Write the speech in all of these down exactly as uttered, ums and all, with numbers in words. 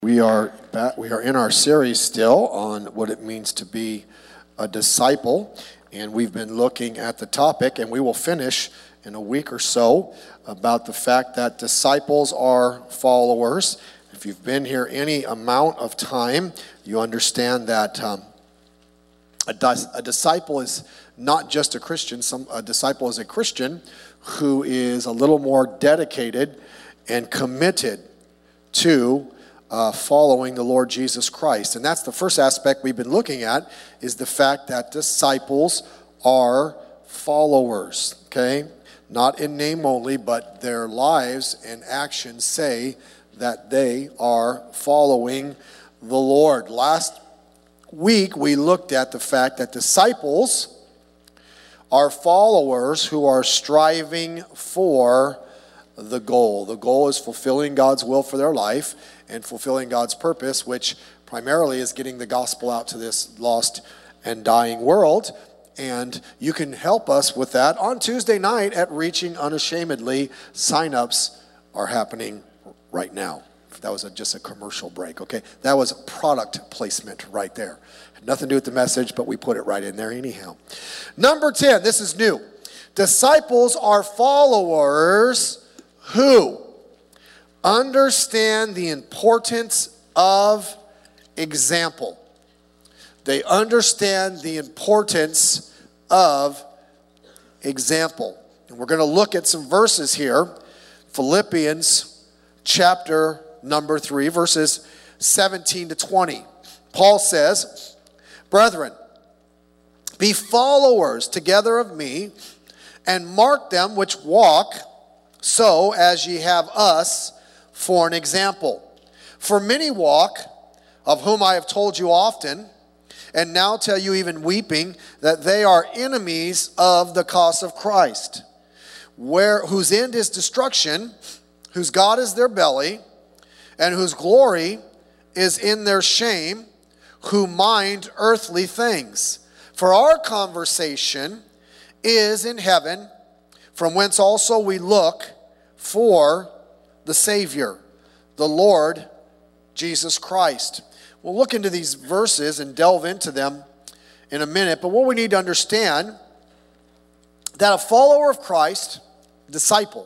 We are back, we are in our series still on what it means to be a disciple, and we've been looking at the topic, and we will finish in a week or so about the fact that disciples are followers. If you've been here any amount of time, you understand that um, a, dis- a disciple is not just a Christian. Some a disciple is a Christian who is a little more dedicated and committed to Uh, following the Lord Jesus Christ. And that's the first aspect we've been looking at, is the fact that disciples are followers, okay? Not in name only, but their lives and actions say that they are following the Lord. Last week, we looked at the fact that disciples are followers who are striving for the goal. The goal is fulfilling God's will for their life and fulfilling God's purpose, which primarily is getting the gospel out to this lost and dying world. And you can help us with that on Tuesday night at Reaching Unashamedly. Sign-ups are happening right now. That was a, just a commercial break, okay? That was product placement right there. Had nothing to do with the message, but we put it right in there anyhow. Number ten, this is new. Disciples are followers who understand the importance of example. They understand the importance of example. And we're going to look at some verses here. Philippians chapter number three, verses seventeen to twenty. Paul says, "Brethren, be followers together of me, and mark them which walk so as ye have us for an example. For many walk, of whom I have told you often, and now tell you even weeping, that they are enemies of the cause of Christ, where whose end is destruction, whose God is their belly, and whose glory is in their shame, who mind earthly things. For our conversation is in heaven, from whence also we look for the Savior, the Lord Jesus Christ." We'll look into these verses and delve into them in a minute, but what we need to understand, that a follower of Christ, disciple,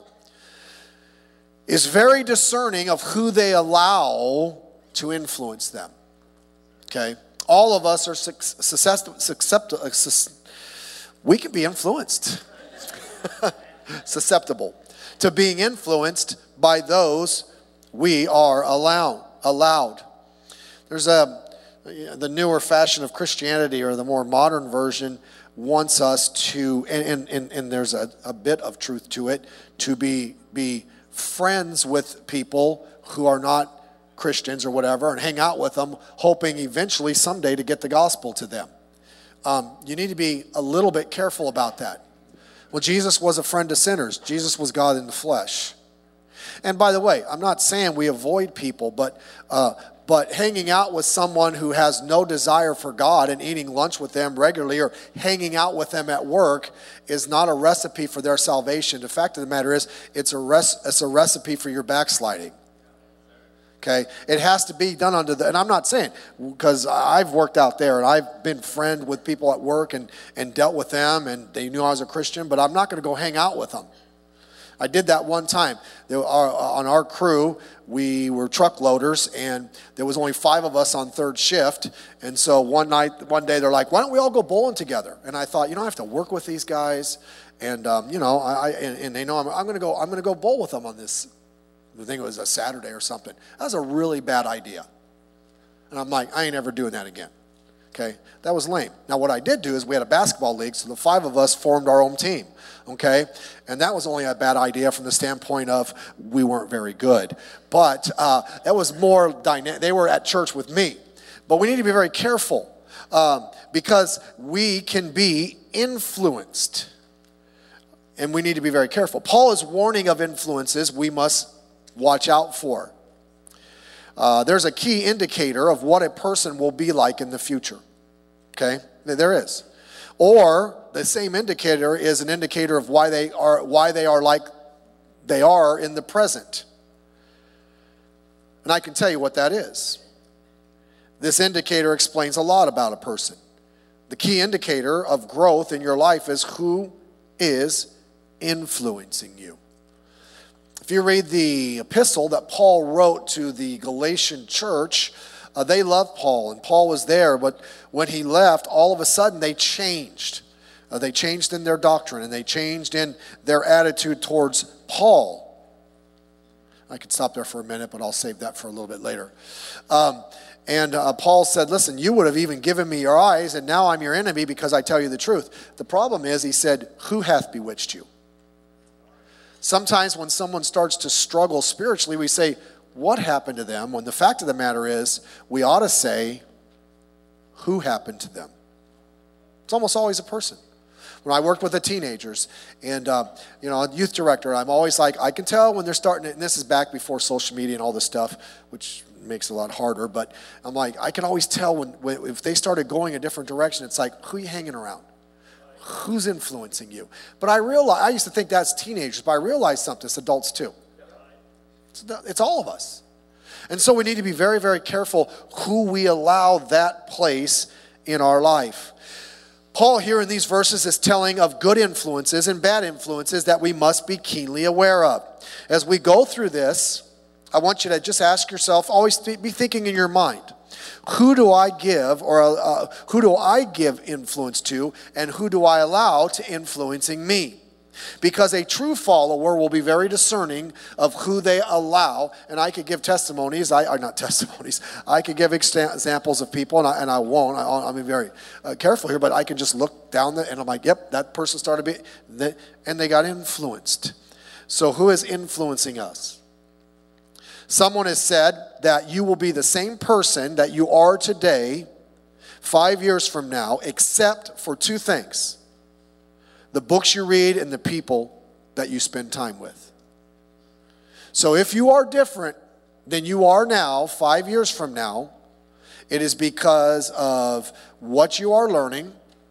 is very discerning of who they allow to influence them. Okay? All of us are susceptible. We can be influenced. Susceptible to being influenced by those we are allow, allowed. There's a, the newer fashion of Christianity, or the more modern version, wants us to, and, and, and there's a, a bit of truth to it, to be, be friends with people who are not Christians or whatever, and hang out with them, hoping eventually someday to get the gospel to them. Um, you need to be a little bit careful about that. Well, Jesus was a friend to sinners. Jesus was God in the flesh. And by the way, I'm not saying we avoid people, but uh, but hanging out with someone who has no desire for God and eating lunch with them regularly, or hanging out with them at work, is not a recipe for their salvation. The fact of the matter is, it's a res- it's a recipe for your backsliding. Okay, it has to be done under the, and I'm not saying, because I've worked out there and I've been friend with people at work and, and dealt with them, and they knew I was a Christian, but I'm not going to go hang out with them. I did that one time. There were, on our crew, we were truck loaders, and there was only five of us on third shift. And so one night, one day, they're like, "Why don't we all go bowling together?" And I thought, you know, I have to work with these guys, and um, you know, I, I and, and they know I'm, I'm going to go. I'm going to go bowl with them on this. I think it was a Saturday or something. That was a really bad idea. And I'm like, I ain't ever doing that again. Okay? That was lame. Now, what I did do is we had a basketball league, so the five of us formed our own team. Okay? And that was only a bad idea from the standpoint of we weren't very good. But uh, that was more dynamic. They were at church with me. But we need to be very careful um, because we can be influenced. And we need to be very careful. Paul is warning of influences we must watch out for. Uh, there's a key indicator of what a person will be like in the future. Okay? There is. Or the same indicator is an indicator of why they are why they are like they are in the present. And I can tell you what that is. This indicator explains a lot about a person. The key indicator of growth in your life is who is influencing you. If you read the epistle that Paul wrote to the Galatian church, uh, they loved Paul, and Paul was there, but when he left, all of a sudden they changed. Uh, they changed in their doctrine, and they changed in their attitude towards Paul. I could stop there for a minute, but I'll save that for a little bit later. Um, and uh, Paul said, listen, you would have even given me your eyes, and now I'm your enemy because I tell you the truth. The problem is, he said, who hath bewitched you? Sometimes when someone starts to struggle spiritually, we say, what happened to them? When the fact of the matter is, we ought to say, who happened to them? It's almost always a person. When I worked with the teenagers and, uh, you know, youth director, I'm always like, I can tell when they're starting to, and this is back before social media and all this stuff, which makes it a lot harder, but I'm like, I can always tell when, when if they started going a different direction, it's like, who are you hanging around? Who's influencing you? But I realize, I used to think that's teenagers, but I realized something, it's adults too. It's, it's all of us. And so we need to be very, very careful who we allow that place in our life. Paul here in these verses is telling of good influences and bad influences that we must be keenly aware of. As we go through this, I want you to just ask yourself, always be thinking in your mind, who do I give or uh, who do I give influence to, and who do I allow to influencing me? Because a true follower will be very discerning of who they allow. And I could give testimonies, I are not testimonies, I could give examples of people, and I, and I won't, I, I'm being very uh, careful here, but I can just look down the, and I'm like, yep, that person started, be, and they got influenced. So who is influencing us? Someone has said that you will be the same person that you are today, five years from now, except for two things: the books you read and the people that you spend time with. So if you are different than you are now, five years from now, it is because of what you are learning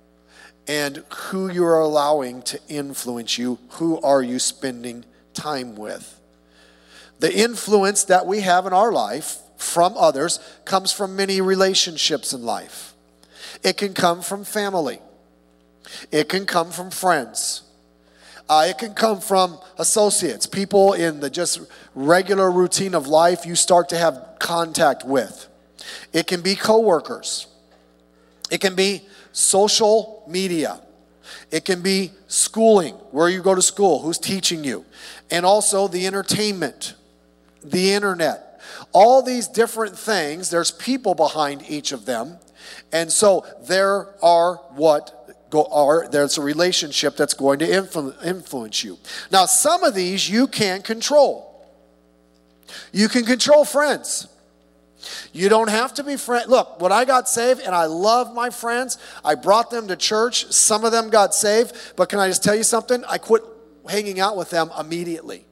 and who you are allowing to influence you. Who are you spending time with? The influence that we have in our life from others comes from many relationships in life. It can come from family. It can come from friends. Uh, it can come from associates, people in the just regular routine of life you start to have contact with. It can be coworkers. It can be social media. It can be schooling, where you go to school, who's teaching you. And also the entertainment, the internet. All these different things, there's people behind each of them. And so there are what Go, or there's a relationship that's going to influ- influence you. Now, some of these you can control. You can control friends. You don't have to be friends. Look, when I got saved, and I love my friends, I brought them to church. Some of them got saved, but can I just tell you something? I quit hanging out with them immediately.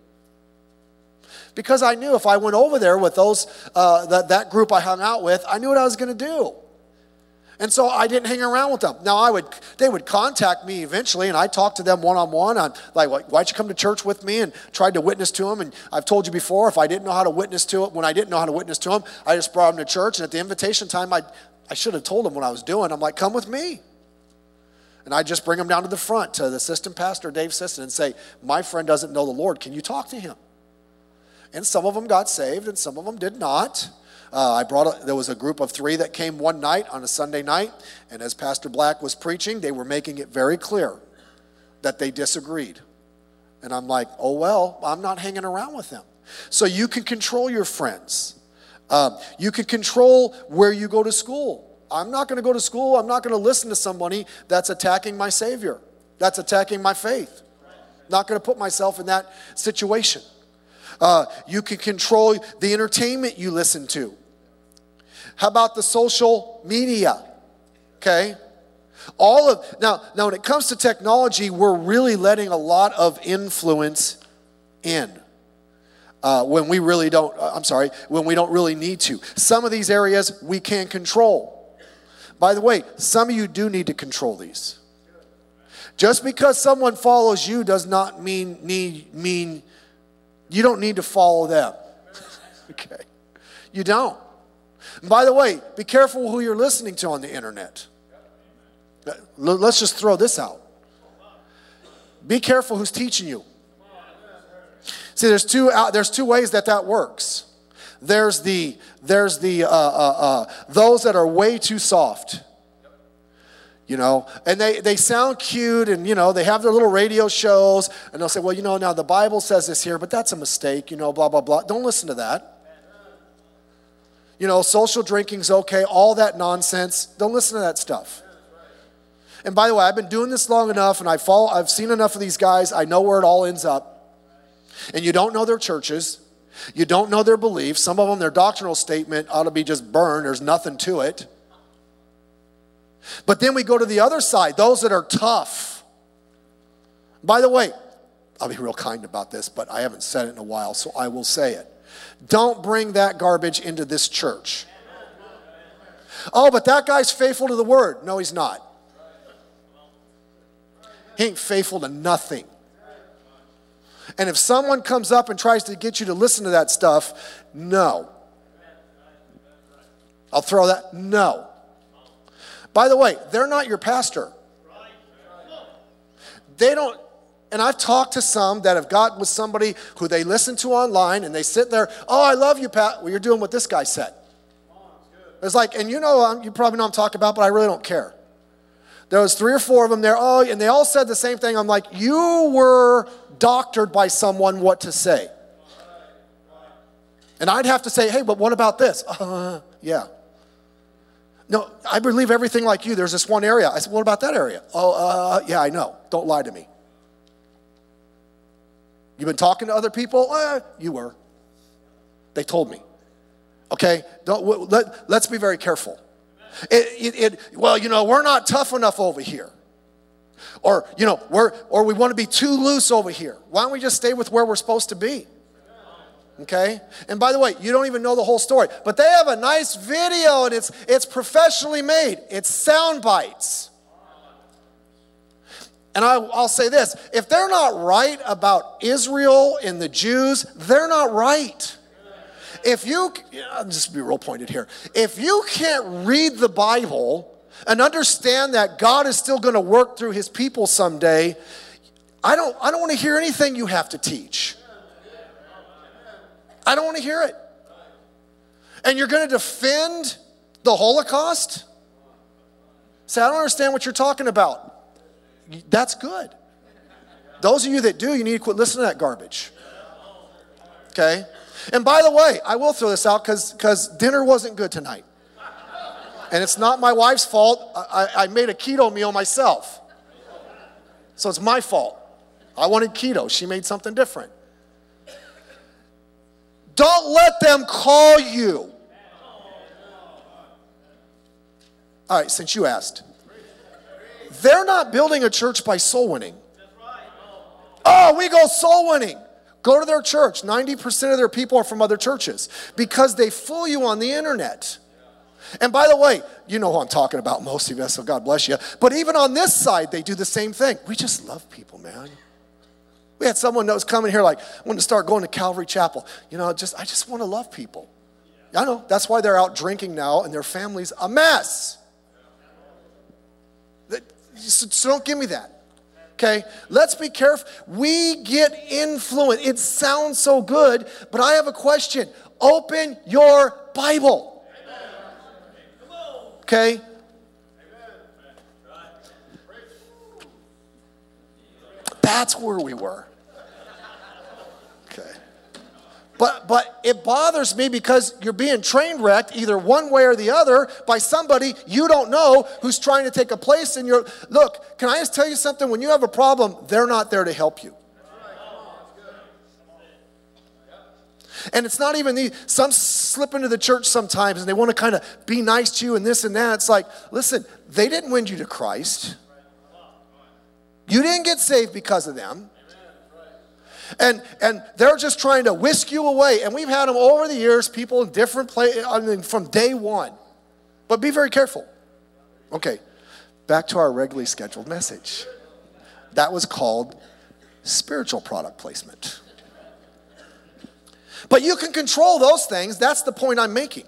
Because I knew if I went over there with those uh, that, that group I hung out with, I knew what I was going to do. And so I didn't hang around with them. Now, I would, they would contact me eventually, and I talked to them one-on-one. I'm like, why'd you come to church with me? And tried to witness to them. And I've told you before, if I didn't know how to witness to it, when I didn't know how to witness to them, I just brought them to church. And at the invitation time, I, I should have told them what I was doing. I'm like, come with me. And I'd just bring them down to the front to the assistant pastor, Dave Sisson, and say, my friend doesn't know the Lord. Can you talk to him? And some of them got saved, and some of them did not. Uh, I brought a, there was a group of three that came one night on a Sunday night, and as Pastor Black was preaching, they were making it very clear that they disagreed. And I'm like, oh, well, I'm not hanging around with them. So you can control your friends. Uh, you can control where you go to school. I'm not going to go to school. I'm not going to listen to somebody that's attacking my Savior, that's attacking my faith. Not going to put myself in that situation. Uh, you can control the entertainment you listen to. How about the social media? Okay. All of now, now when it comes to technology, we're really letting a lot of influence in. Uh, when we really don't, uh, I'm sorry, when we don't really need to. Some of these areas we can control. By the way, some of you do need to control these. Just because someone follows you does not mean need mean you don't need to follow them. Okay. You don't. And by the way, be careful who you're listening to on the internet. Let's just throw this out. Be careful who's teaching you. See, there's two out, there's two ways that that works. There's the there's the uh, uh, uh, those that are way too soft. You know, and they, they sound cute, and, you know, they have their little radio shows, and they'll say, well, you know, now the Bible says this here, but that's a mistake, you know, blah, blah, blah. Don't listen to that. You know, social drinking's okay, all that nonsense. Don't listen to that stuff. And by the way, I've been doing this long enough, and I follow, I've seen enough of these guys. I know where it all ends up. And you don't know their churches. You don't know their beliefs. Some of them, their doctrinal statement ought to be just burned. There's nothing to it. But then we go to the other side, those that are tough. By the way, I'll be real kind about this, but I haven't said it in a while, so I will say it. Don't bring that garbage into this church. Oh, but that guy's faithful to the word. No, he's not. He ain't faithful to nothing. And if someone comes up and tries to get you to listen to that stuff, no. I'll throw that, no. By the way, they're not your pastor. They don't, and I've talked to some that have got with somebody who they listen to online, and they sit there, oh, I love you, Pat. Well, you're doing what this guy said. It's like, and you know, um, you probably know what I'm talking about, but I really don't care. There was three or four of them there, oh, and they all said the same thing. I'm like, you were doctored by someone what to say. And I'd have to say, hey, but what about this? Uh, yeah. No, I believe everything like you. There's this one area. I said, what about that area? Oh, uh, yeah, I know. Don't lie to me. You've been talking to other people? Uh, you were. They told me. Okay, don't, let, let's be very careful. It, it, it, well, you know, we're not tough enough over here. Or, you know, we're, or we want to be too loose over here. Why don't we just stay with where we're supposed to be? Okay? And by the way, you don't even know the whole story. But they have a nice video, and it's it's professionally made. It's sound bites. And I, I'll say this. If they're not right about Israel and the Jews, they're not right. If you, I'll just be real pointed here. If you can't read the Bible and understand that God is still going to work through his people someday, I don't, I don't want to hear anything you have to teach. I don't want to hear it. And you're going to defend the Holocaust? Say, I don't understand what you're talking about. That's good. Those of you that do, you need to quit listening to that garbage. Okay? And by the way, I will throw this out because because dinner wasn't good tonight. And it's not my wife's fault. I, I made a keto meal myself. So it's my fault. I wanted keto. She made something different. Don't let them call you. All right, since you asked. They're not building a church by soul winning. Oh, we go soul winning. Go to their church. ninety percent of their people are from other churches because they fool you on the internet. And by the way, you know who I'm talking about, most of us, so God bless you. But even on this side, they do the same thing. We just love people, man. We had someone that was coming here like, wanted to start going to Calvary Chapel. You know, just I just want to love people. I know. That's why they're out drinking now and their family's a mess. So don't give me that. Okay? Let's be careful. We get influenced. It sounds so good, but I have a question. Open your Bible. Okay? That's where we were. Okay. But but it bothers me because you're being train wrecked either one way or the other by somebody you don't know who's trying to take a place in your... Look, can I just tell you something? When you have a problem, they're not there to help you. And it's not even the... Some slip into the church sometimes and they want to kind of be nice to you and this and that. It's like, listen, they didn't win you to Christ. You didn't get saved because of them. And and they're just trying to whisk you away. And we've had them over the years, people in different places, I mean, from day one. But be very careful. Okay, back to our regularly scheduled message. That was called spiritual product placement. But you can control those things. That's the point I'm making.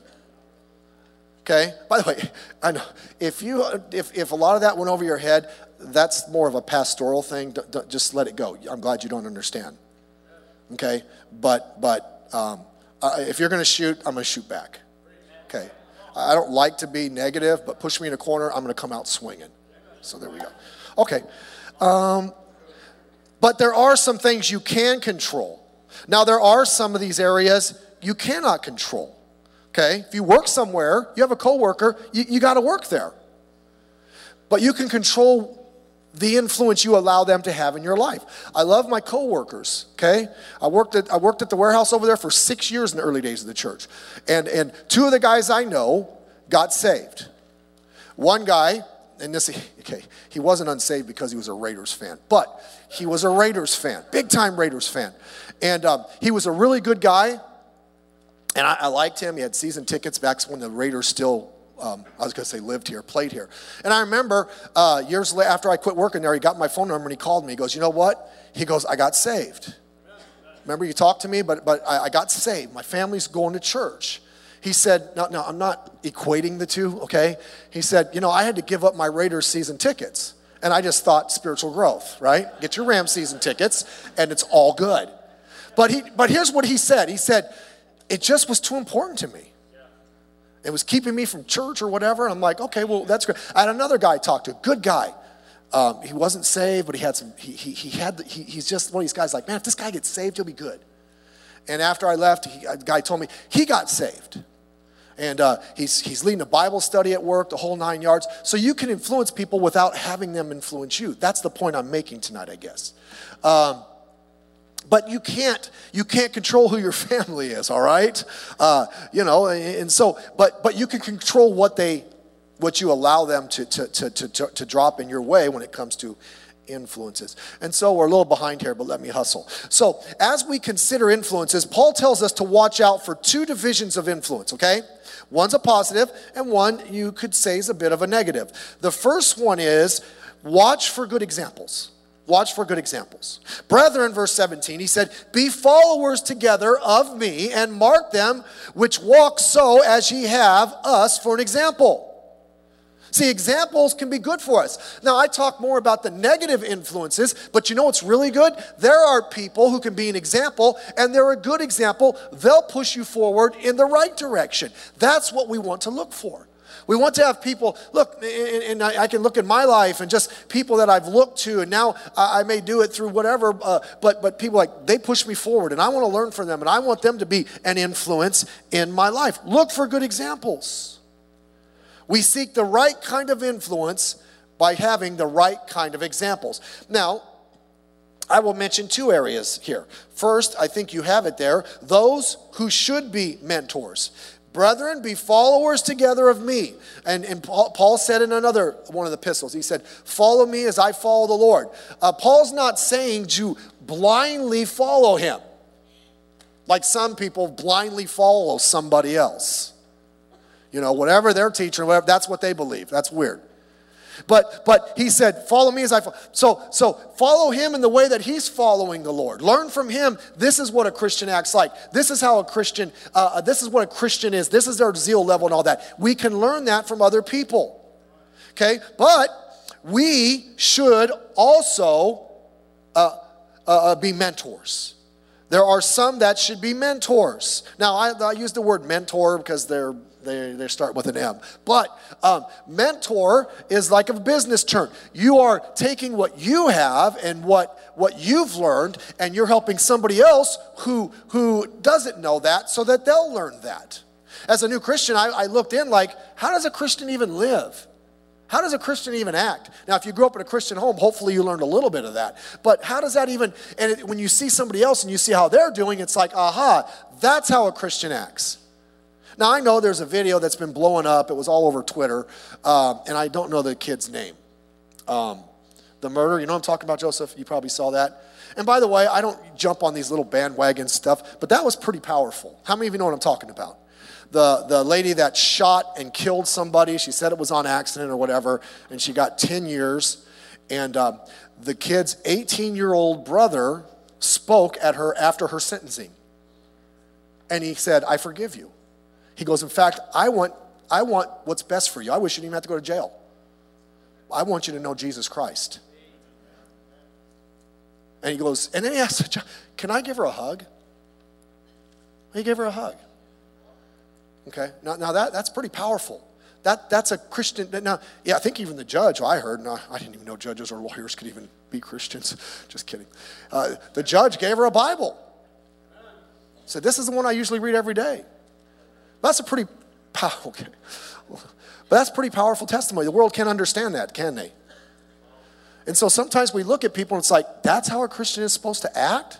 Okay? By the way, I know if you if if a lot of that went over your head, that's more of a pastoral thing. D- d- just let it go. I'm glad you don't understand. Okay? But but um, uh, if you're going to shoot, I'm going to shoot back. Okay? I don't like to be negative, but push me in a corner, I'm going to come out swinging. So there we go. Okay. Um, but there are some things you can control. Now, there are some of these areas you cannot control. Okay? If you work somewhere, you have a coworker, you, you got to work there. But you can control the influence you allow them to have in your life. I love my coworkers, okay? I worked at I worked at the warehouse over there for six years in the early days of the church. And and two of the guys I know got saved. One guy, and this, okay, he wasn't unsaved because he was a Raiders fan, but he was a Raiders fan, big time Raiders fan. And um, he was a really good guy, and I, I liked him. He had season tickets back when the Raiders still Um, I was going to say lived here, played here. And I remember uh, years later, after I quit working there, he got my phone number and he called me. He goes, you know what? He goes, I got saved. Remember you talked to me, but but I, I got saved. My family's going to church. He said, no, no, I'm not equating the two, okay? He said, you know, I had to give up my Raiders season tickets. And I just thought spiritual growth, right? Get your Rams season tickets and it's all good. But he, but here's what he said. He said, it just was too important to me. It was keeping me from church or whatever. I'm like, okay, well, that's great. I had another guy I talked to, good guy. Um, he wasn't saved, but he had some, he he, he had, the, he, he's just one of these guys like, man, if this guy gets saved, he'll be good. And after I left, he, a guy told me he got saved. And uh, he's he's leading a Bible study at work, the whole nine yards. So you can influence people without having them influence you. That's the point I'm making tonight, I guess. Um, But you can't you can't control who your family is, all right? Uh, you know, and so but but you can control what they what you allow them to to to to to drop in your way when it comes to influences. And so we're a little behind here, but let me hustle. So as we consider influences, Paul tells us to watch out for two divisions of influence, okay? One's a positive and one you could say is a bit of a negative. The first one is watch for good examples. Watch for good examples. Brethren, verse seventeen, he said, be followers together of me and mark them which walk so as ye have us for an example. See, examples can be good for us. Now, I talk more about the negative influences, but you know what's really good? There are people who can be an example, and they're a good example. They'll push you forward in the right direction. That's what we want to look for. We want to have people, look, and I can look at my life and just people that I've looked to, and now I may do it through whatever, uh, but but people like, they push me forward, and I want to learn from them, and I want them to be an influence in my life. Look for good examples. We seek the right kind of influence by having the right kind of examples. Now, I will mention two areas here. First, I think you have it there, those who should be mentors. Brethren, be followers together of me. And, and Paul, Paul said in another one of the epistles, he said, follow me as I follow the Lord. Uh, Paul's not saying to blindly follow him, like some people blindly follow somebody else. You know, whatever they're teaching, whatever, that's what they believe. That's weird. But but he said, follow me as I follow. So, so follow him in the way that he's following the Lord. Learn from him. This is what a Christian acts like. This is how a Christian, uh, this is what a Christian is. This is their zeal level and all that. We can learn that from other people. Okay? But we should also uh, uh, be mentors. There are some that should be mentors. Now, I, I use the word mentor because they're They, they start with an M. But um, mentor is like a business term. You are taking what you have and what, what you've learned, and you're helping somebody else who, who doesn't know that so that they'll learn that. As a new Christian, I, I looked in like, how does a Christian even live? How does a Christian even act? Now, if you grew up in a Christian home, hopefully you learned a little bit of that. But how does that even, and it, when you see somebody else and you see how they're doing, it's like, aha, that's how a Christian acts. Now, I know there's a video that's been blowing up. It was all over Twitter, um, and I don't know the kid's name. Um, the murder, you know what I'm talking about, Joseph? You probably saw that. And by the way, I don't jump on these little bandwagon stuff, but that was pretty powerful. How many of you know what I'm talking about? The, the lady that shot and killed somebody, she said it was on accident or whatever, and she got ten years. And um, the kid's eighteen-year-old brother spoke at her after her sentencing. And he said, I forgive you. He goes, in fact, I want, I want what's best for you. I wish you didn't even have to go to jail. I want you to know Jesus Christ. And he goes, and then he asked, can I give her a hug? He gave her a hug. Okay, now, now that, that's pretty powerful. That, that's a Christian, now, yeah, I think even the judge, I heard, no, I didn't even know judges or lawyers could even be Christians. Just kidding. Uh, the judge gave her a Bible. Said, this is the one I usually read every day. That's a pretty, pow- okay. But that's pretty powerful testimony. The world can't understand that, can they? And so sometimes we look at people and it's like, that's how a Christian is supposed to act?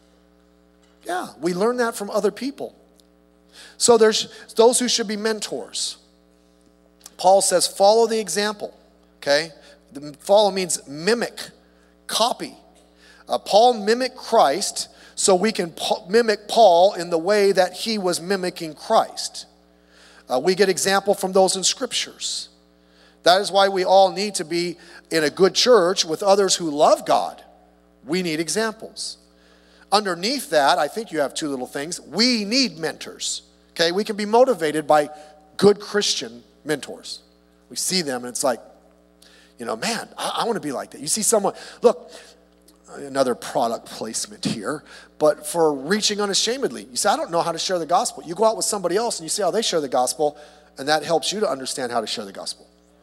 Yeah, we learn that from other people. So there's those who should be mentors. Paul says, follow the example, okay? The follow means mimic, copy. Uh, Paul mimicked Christ, so we can pa- mimic Paul in the way that he was mimicking Christ. Uh, we get example from those in scriptures. That is why we all need to be in a good church with others who love God. We need examples. Underneath that, I think you have two little things. We need mentors. Okay, we can be motivated by good Christian mentors. We see them and it's like, you know, man, I, I want to be like that. You see someone, look, another product placement here, but for reaching unashamedly. You say, I don't know how to share the gospel. You go out with somebody else and you see how they share the gospel, and that helps you to understand how to share the gospel.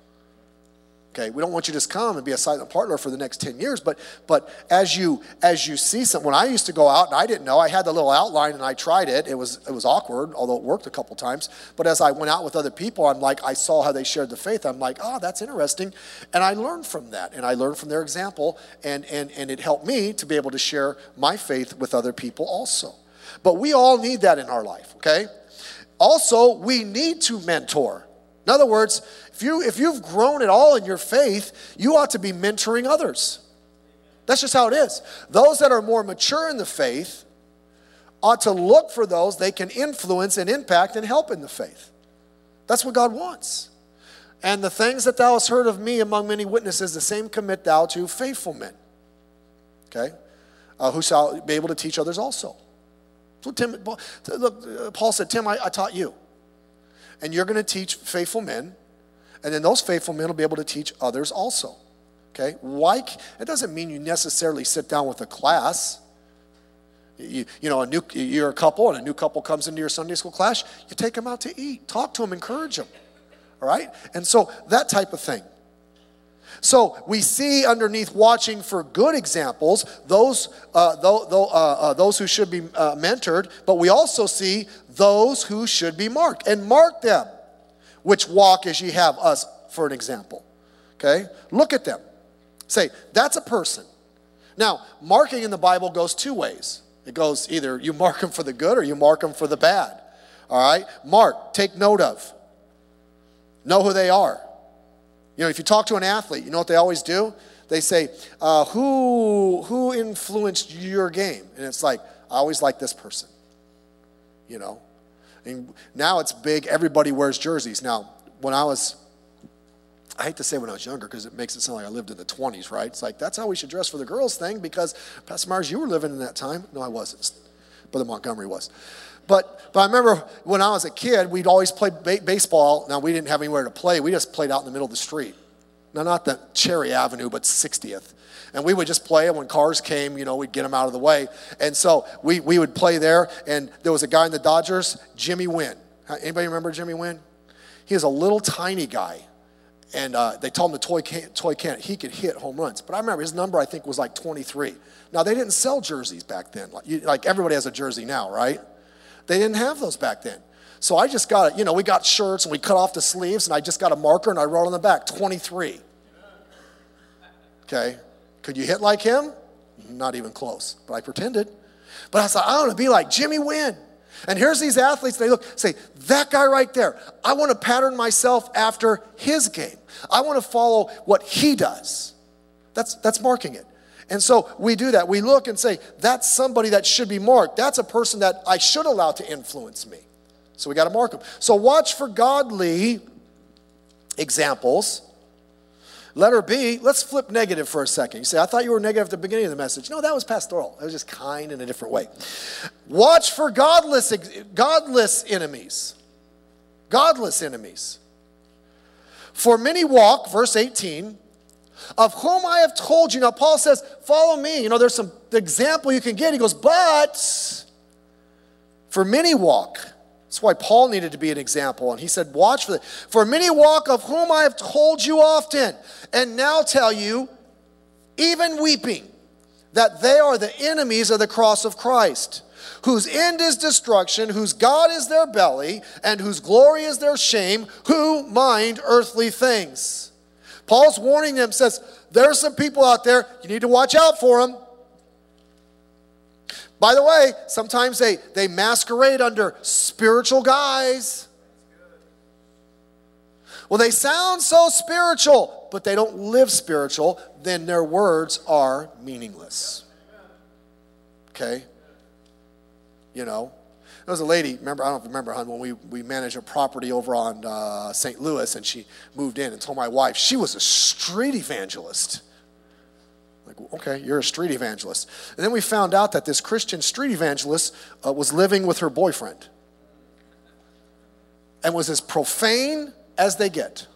Okay, we don't want you to just come and be a silent partner for the next ten years, but but as you as you see some, when I used to go out and I didn't know, I had the little outline and I tried it. It was it was awkward, although it worked a couple times. But as I went out with other people, I'm like, I saw how they shared the faith. I'm like, oh, that's interesting. And I learned from that. And I learned from their example, and and and it helped me to be able to share my faith with other people also. But we all need that in our life, okay? Also, we need to mentor. In other words, if you if you've grown at all in your faith, you ought to be mentoring others. That's just how it is. Those that are more mature in the faith ought to look for those they can influence and impact and help in the faith. That's what God wants. And the things that thou hast heard of me among many witnesses, the same commit thou to faithful men. Okay? Uh, who shall be able to teach others also. So Tim, look, Paul said, Tim, I, I taught you. And you're going to teach faithful men, and then those faithful men will be able to teach others also. Okay? Why? It doesn't mean you necessarily sit down with a class. You, you know, a new, you're a couple, and a new couple comes into your Sunday school class. You take them out to eat, talk to them, encourage them. All right? And so that type of thing. So we see underneath watching for good examples, those uh, th- th- uh, uh, those who should be uh, mentored, but we also see those who should be marked. And mark them, which walk as ye have us for an example. Okay? Look at them. Say, that's a person. Now, marking in the Bible goes two ways. It goes either you mark them for the good or you mark them for the bad. All right? Mark, take note of. Know who they are. You know, if you talk to an athlete, you know what they always do? They say, uh, who who influenced your game? And it's like, I always like this person. You know? And now it's big. Everybody wears jerseys. Now, when I was, I hate to say when I was younger because it makes it sound like I lived in the twenties, right? It's like, that's how we should dress for the girls thing because, Pastor Myers, you were living in that time. No, I wasn't. Brother Montgomery was. But but I remember when I was a kid, we'd always play ba- baseball. Now, we didn't have anywhere to play. We just played out in the middle of the street. Now, not the Cherry Avenue, but sixtieth. And we would just play, and when cars came, you know, we'd get them out of the way. And so we, we would play there, and there was a guy in the Dodgers, Jimmy Wynn. Anybody remember Jimmy Wynn? He was a little tiny guy, and uh, they told him the toy can, toy can he could hit home runs. But I remember his number, I think, was like twenty-three. Now, they didn't sell jerseys back then. Like, you, like everybody has a jersey now, right? They didn't have those back then. So I just got, you know, we got shirts and we cut off the sleeves and I just got a marker and I wrote on the back, twenty-three. Okay. Could you hit like him? Not even close, but I pretended. But I was like, I want to be like Jimmy Wynn. And here's these athletes, they look, say, that guy right there, I want to pattern myself after his game. I want to follow what he does. That's, that's marking it. And so we do that. We look and say, that's somebody that should be marked. That's a person that I should allow to influence me. So we got to mark them. So watch for godly examples. Letter B, let's flip negative for a second. You say, I thought you were negative at the beginning of the message. No, that was pastoral. It was just kind in a different way. Watch for godless, godless enemies. Godless enemies. For many walk, verse eighteen, of whom I have told you. Now, Paul says, follow me. You know, there's some example you can get. He goes, but for many walk. That's why Paul needed to be an example. And he said, watch for that. For many walk, of whom I have told you often, and now tell you, even weeping, that they are the enemies of the cross of Christ, whose end is destruction, whose God is their belly, and whose glory is their shame, who mind earthly things. Paul's warning them, says, there are some people out there, you need to watch out for them. By the way, sometimes they, they masquerade under spiritual guise. Well, they sound so spiritual, but they don't live spiritual, then their words are meaningless. Okay? You know, there was a lady, remember, I don't remember, hon, when we, we managed a property over on uh, Saint Louis, and she moved in and told my wife she was a street evangelist. Like, okay, you're a street evangelist. And then we found out that this Christian street evangelist uh, was living with her boyfriend and was as profane as they get.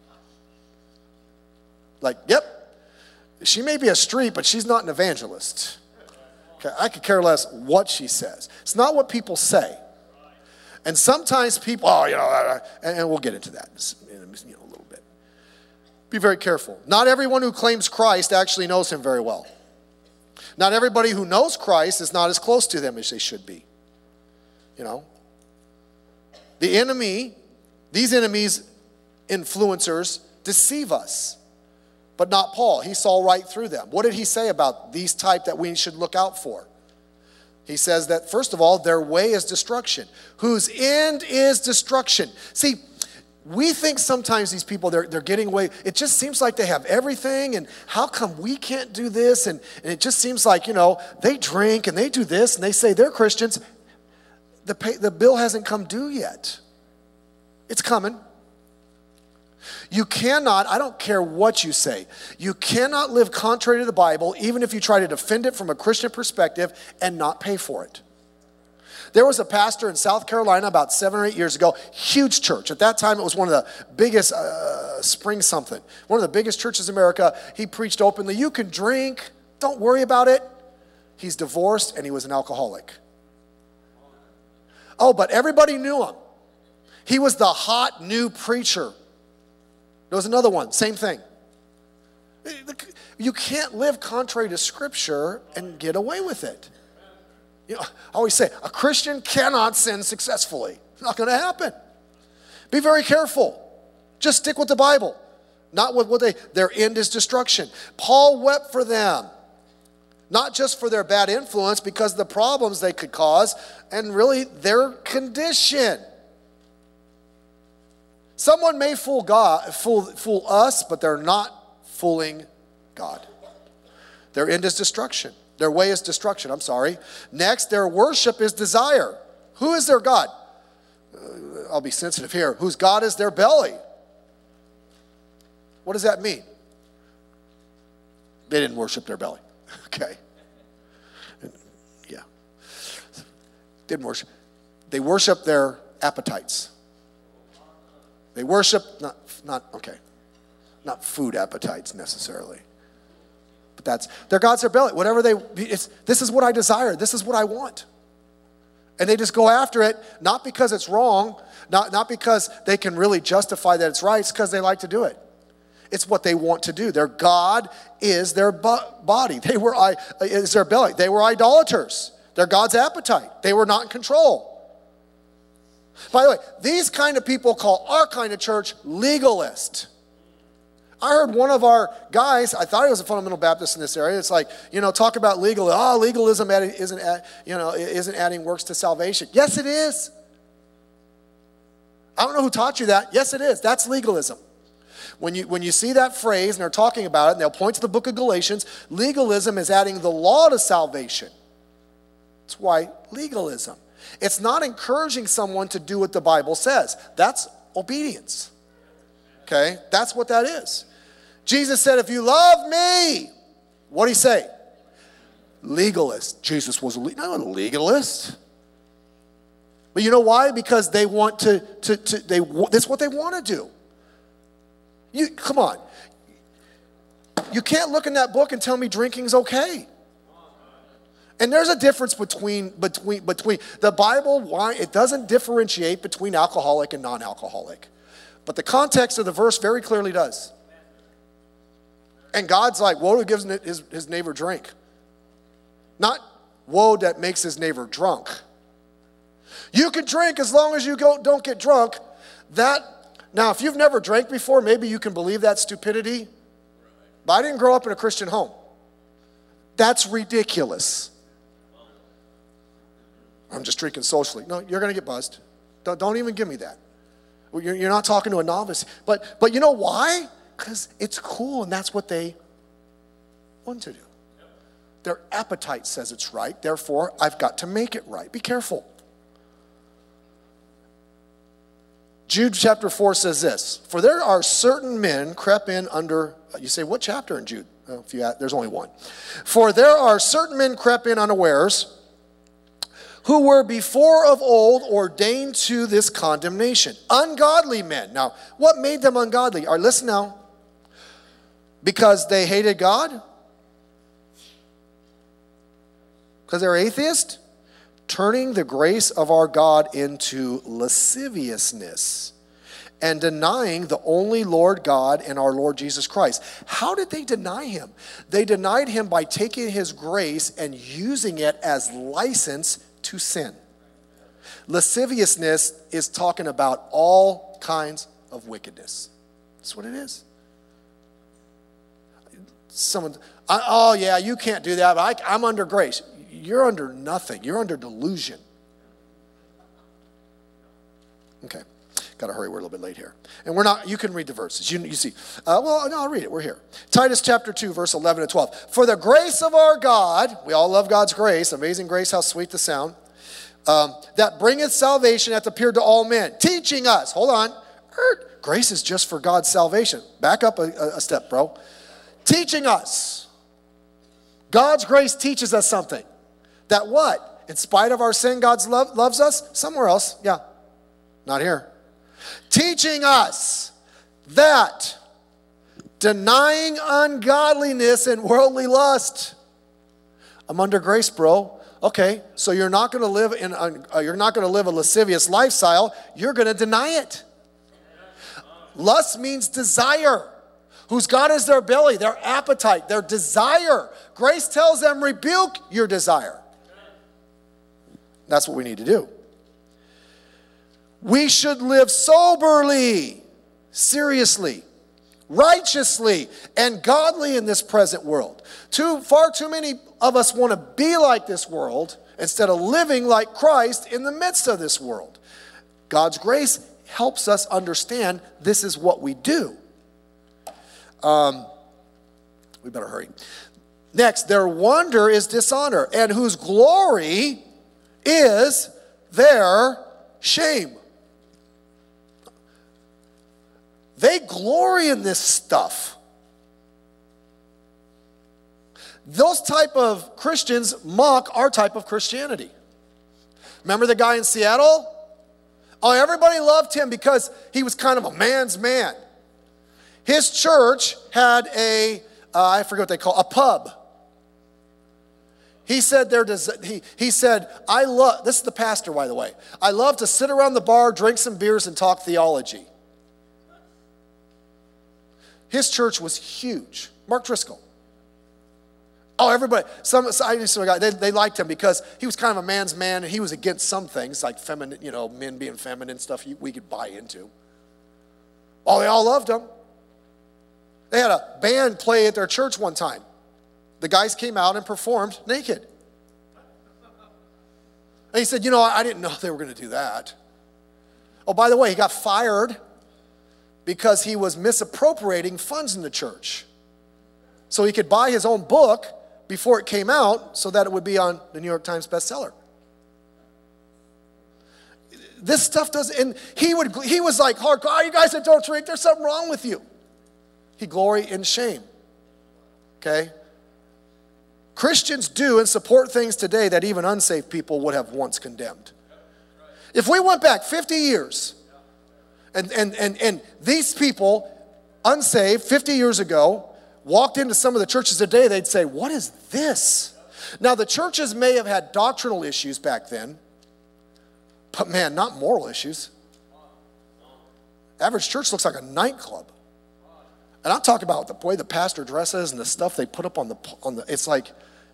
Like, yep, she may be a street, but she's not an evangelist. Okay, I could care less what she says. It's not what people say. And sometimes people, oh, you know, and, and we'll get into that in you know, a little bit. Be very careful. Not everyone who claims Christ actually knows him very well. Not everybody who knows Christ is not as close to them as they should be. You know? The enemy, these enemies, influencers, deceive us. But not Paul. He saw right through them. What did he say about these type that we should look out for? He says that, first of all, their way is destruction. Whose end is destruction. See, we think sometimes these people, they're, they're getting away. It just seems like they have everything, and how come we can't do this? And, and it just seems like, you know, they drink and they do this, and they say they're Christians. The, pay, the bill hasn't come due yet. It's coming. You cannot, I don't care what you say, you cannot live contrary to the Bible, even if you try to defend it from a Christian perspective and not pay for it. There was a pastor in South Carolina about seven or eight years ago, huge church. At that time, it was one of the biggest, uh, Spring something, one of the biggest churches in America. He preached openly, you can drink, don't worry about it. He's divorced and he was an alcoholic. Oh, but everybody knew him. He was the hot new preacher. There was another one, same thing. You can't live contrary to Scripture and get away with it. You know, I always say, a Christian cannot sin successfully. It's not going to happen. Be very careful. Just stick with the Bible. Not with what they, their end is destruction. Paul wept for them. Not just for their bad influence, because of the problems they could cause, and really their condition. Someone may fool God, fool, fool us, but they're not fooling God. Their end is destruction. Their way is destruction, I'm sorry. Next, their worship is desire. Who is their God? Uh, I'll be sensitive here. Whose God is their belly. What does that mean? They didn't worship their belly. Okay. Yeah. Didn't worship. They worship their appetites. They worship, not, not, okay, not food appetites necessarily. But that's, their God's their belly. Whatever they, it's, this is what I desire. This is what I want. And they just go after it, not because it's wrong, not, not because they can really justify that it's right, it's because they like to do it. It's what they want to do. Their God is their body. They were, is their belly. They were idolaters. Their God's appetite. They were not in control. By the way, these kind of people call our kind of church legalist. I heard one of our guys, I thought he was a fundamental Baptist in this area. It's like, you know, talk about legal. Oh, legalism isn't, you know, isn't adding works to salvation. Yes, it is. I don't know who taught you that. Yes, it is. That's legalism. When you, when you see that phrase and they're talking about it, and they'll point to the book of Galatians, legalism is adding the law to salvation. That's why legalism. It's not encouraging someone to do what the Bible says. That's obedience. Okay? That's what that is. Jesus said, if you love me, what did he say? Legalist. Jesus was a le- not a legalist. But you know why? Because they want to, to, to they that's what they want to do. You come on. You can't look in that book and tell me drinking's okay. And there's a difference between between between the Bible, why it doesn't differentiate between alcoholic and non-alcoholic. But the context of the verse very clearly does. And God's like, woe who gives his, his neighbor drink. Not woe that makes his neighbor drunk. You can drink as long as you go, don't get drunk. That now, if you've never drank before, maybe you can believe that stupidity. But I didn't grow up in a Christian home. That's ridiculous. I'm just drinking socially. No, you're going to get buzzed. Don't, don't even give me that. You're, you're not talking to a novice. But, but you know why? Because it's cool and that's what they want to do. Their appetite says it's right. Therefore, I've got to make it right. Be careful. Jude chapter four says this, for there are certain men crept in under, you say, what chapter in Jude? Well, if you add, there's only one. For there are certain men crept in unawares, who were before of old ordained to this condemnation. Ungodly men. Now, what made them ungodly? All right, listen now. Because they hated God? Because they're atheists? Turning the grace of our God into lasciviousness and denying the only Lord God and our Lord Jesus Christ. How did they deny him? They denied him by taking his grace and using it as license to sin. Lasciviousness is talking about all kinds of wickedness. That's what it is. Someone, oh yeah, you can't do that, but I, I'm under grace. You're under nothing. You're under delusion. Okay. Got to hurry. We're a little bit late here. And we're not, you can read the verses. You, you see. Uh, well, no, I'll read it. We're here. Titus chapter two, verse eleven and twelve. For the grace of our God, we all love God's grace. Amazing grace, how sweet the sound. Um, that bringeth salvation hath appeared to all men. Teaching us. Hold on. Er, grace is just for God's salvation. Back up a, a step, bro. Teaching us. God's grace teaches us something. That what? In spite of our sin, God love, loves us? Somewhere else. Yeah. Not here. Teaching us that denying ungodliness and worldly lust. I'm under grace, bro. Okay, so you're not going to live in uh, you're not going to live a lascivious lifestyle. You're going to deny it. Lust means desire. Whose God is their belly, their appetite, their desire. Grace tells them, rebuke your desire. That's what we need to do. We should live soberly, seriously, righteously, and godly in this present world. Too far too many of us want to be like this world instead of living like Christ in the midst of this world. God's grace helps us understand this is what we do. Um, we better hurry. Next, their wonder is dishonor, and whose glory is their shame. They glory in this stuff. Those type of Christians mock our type of Christianity. Remember the guy in Seattle? Oh, everybody loved him because he was kind of a man's man. His church had a, uh, I forget what they call, a pub. He said, there does, he, he said, I love, this is the pastor, by the way, I love to sit around the bar, drink some beers, and talk theology. His church was huge. Mark Driscoll. Oh, everybody, some, I knew some guy, they, they liked him because he was kind of a man's man, and he was against some things, like feminine, you know, men being feminine stuff we could buy into. Oh, they all loved him. They had a band play at their church one time. The guys came out and performed naked. And he said, you know, I didn't know they were going to do that. Oh, by the way, he got fired because he was misappropriating funds in the church. So he could buy his own book before it came out so that it would be on the New York Times bestseller. This stuff doesn't, and he would, he was like, hardcore, oh, you guys that don't drink, there's something wrong with you. he glory in shame. Okay? Christians do and support things today that even unsaved people would have once condemned. If we went back fifty years, and, and, and, and these people, unsaved, fifty years ago, walked into some of the churches today, they'd say, what is this? Now, the churches may have had doctrinal issues back then, but man, not moral issues. Average church looks like a nightclub. And I'm talking about the way the pastor dresses and the stuff they put up on the, on the it's like,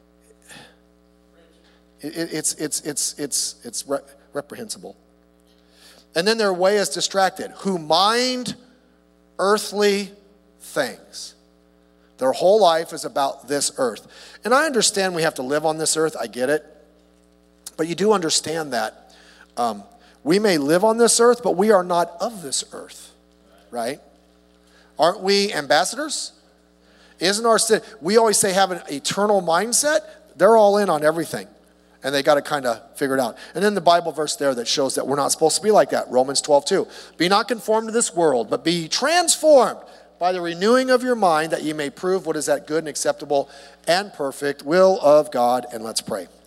it, it's, it's, it's, it's, it's re- reprehensible. And then their way is distracted, who mind earthly things. Their whole life is about this earth. And I understand we have to live on this earth. I get it. But you do understand that um, we may live on this earth, but we are not of this earth, right? Aren't we ambassadors? Isn't our sin? We always say have an eternal mindset. They're all in on everything. And they got to kind of figure it out. And then the Bible verse there that shows that we're not supposed to be like that. Romans twelve two. Be not conformed to this world, but be transformed by the renewing of your mind, that ye may prove what is that good and acceptable and perfect will of God. And let's pray.